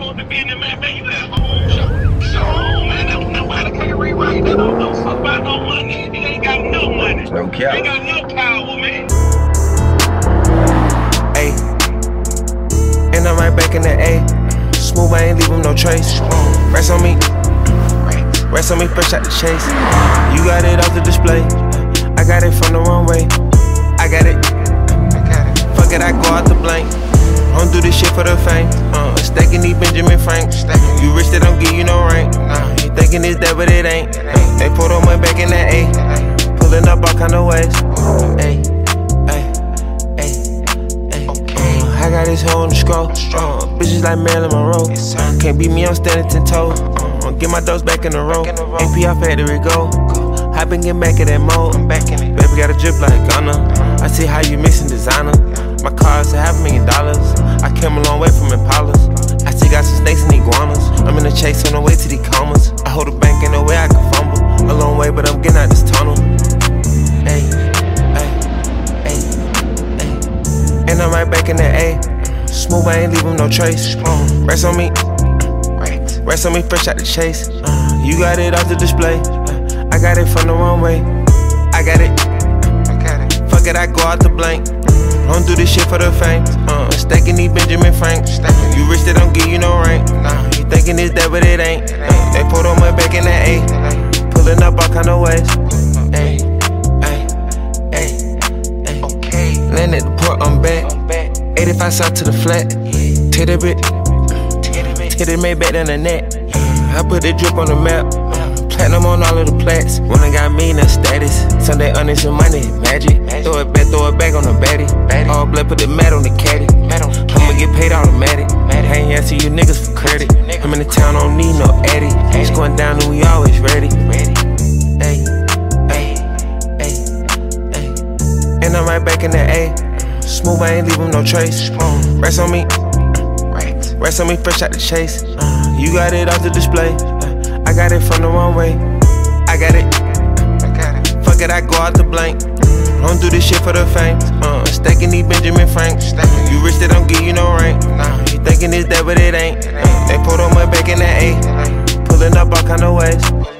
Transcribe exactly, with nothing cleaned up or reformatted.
the business, man, man, you at home. Show, show home, man. Don't nobody can't rewrite that. Don't know fuck about no money. You ain't got no money. No cap. You ain't got no power, man. Ayy. And I'm right back in the A. Smooth, I ain't leave him no trace. Rest on me. Rest on me, fresh out the chase. You got it off the display. I got it from the wrong way. I got it. Fuck it, I go out the blank. Don't do this shit for the fame. Uh, stacking these Benjamin Franks. You rich, they don't give you no rank. Uh, you thinking it's that, but it ain't. Uh, they put on my back in that A. Pulling up all kind of ways. Ay, ay, ay, ay. Uh, I got this hoe on the scroll. Uh, bitches like Marilyn Monroe. Uh, can't beat me, I'm standing ten toes. Uh, get my dose back in the row. A P off factory go. I been getting back in that mode. Baby got a drip like Ghana. I see how you mixing designer. My car's a half a million dollars. I came a long way from Impalas. I still got some snakes and iguanas. I'm in the chase on the way to the comas. I hold a bank in no way I can fumble. A long way, but I'm getting out this tunnel. Ay, ay, ay, ay. And I'm right back in the A. Smooth, I ain't leave him no trace. Rest on me. Rest on me, fresh out the chase. Uh, you got it off the display. Uh, I got it from the wrong way. I got it. Fuck it, I go out the blank. Don't do this shit for the fame. Uh, stacking these Benjamin Franks. You rich, they don't give you no rank. Uh, you thinking it's that, but it ain't. Uh, they put on my back in that A. Pulling up all kind of ways. Ay, ay, ay, ay. Okay. Land at the port, I'm back. eighty-five south to the flat. Titty bit. Titty made back down the net. I put the drip on the map. Platinum on all of the plats. When I got me, that status. Sunday honest and money, magic. Throw it back, throw it back on the baddie. All blood, put the mat on the caddy. I'ma get paid automatic. I ain't asking you niggas for credit. I'm in the town, don't need no addy. It's going down and we always ready. Ay, ay, ay, ay. And I'm right back in the A. Smooth, I ain't leave him no trace. Rest on me. Rest on me, fresh out the chase. You got it off the display. I got it from the wrong way. I got it. Fuck it, I go out the blank. Don't do this shit for the fame. Uh, stacking these Benjamin Franks. You rich, they don't give you no rank. Uh, you thinking it's that, but it ain't. Uh, they put on my back in that A. Pulling up all kind of ways.